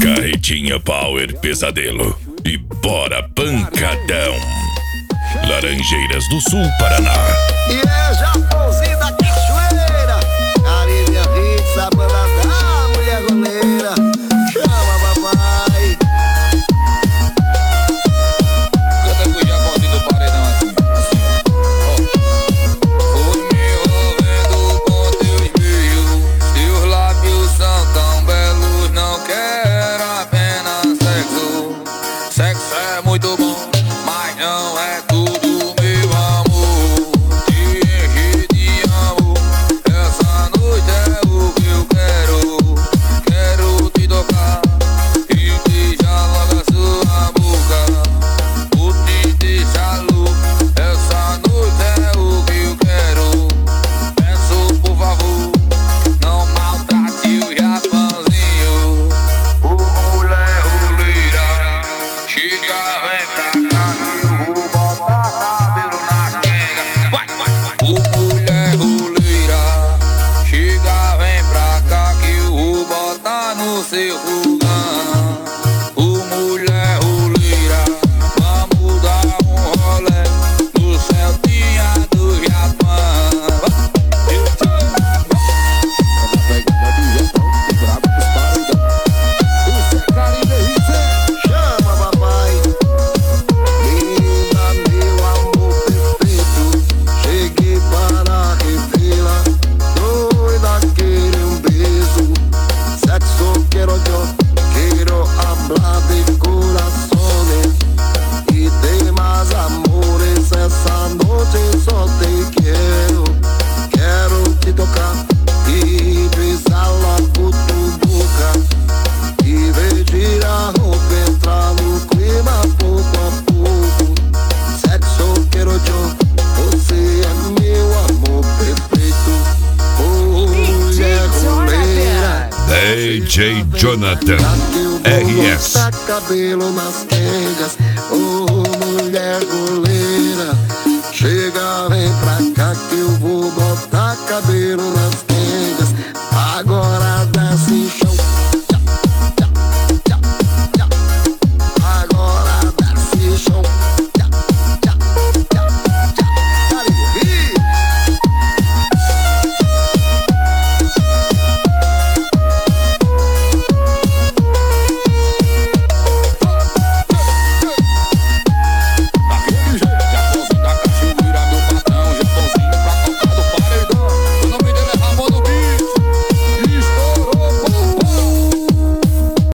Carretinha Power Pesadelo. E bora pancadão. Laranjeiras do Sul, Paraná. E é Japãozinho da Cachoeira, Caribe Hits, a banda da mulher goleira. Chama papai. Canta com o Japãozinho do paredão assim, ó. Fui me envolvendo com teus beijos, teus lábios são tão belos. Não quero apenas sexo. Sexo é muito bom, mas não é tudo. Seu fogão, o mulher roleira, vamos dar um rolê no Celtinha do Japão. Chama papai. Linda, meu amor perfeito, cheguei para revê-la. Doida, querer um beijo. Sexo quiero yo, quiero hablar de corazones y de más amores. Essa noche só te quiero, quero te tocar e besar por tu boca e ver a roupa entrar no clima pouco a pouco. Sexo quiero yo, você é meu amor perfeito. Oh, mulher goleira. DJ Jonathan RS. Cabelo nas quengas.